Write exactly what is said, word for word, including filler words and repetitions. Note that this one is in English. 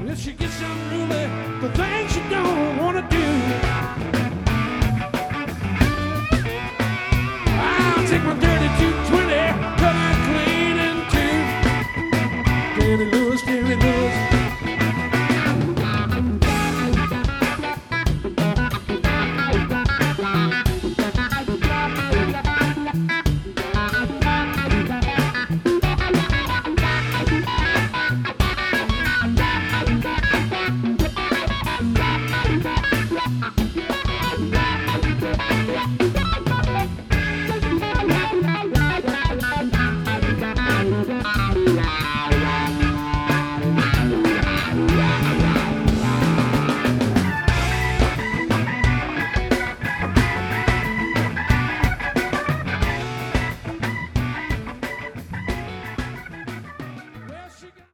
If she gets unruly, the things she don't wanna do. I'll take my thirty-two twenty, cut it clean in two. Danny Lewis, Danny Lewis.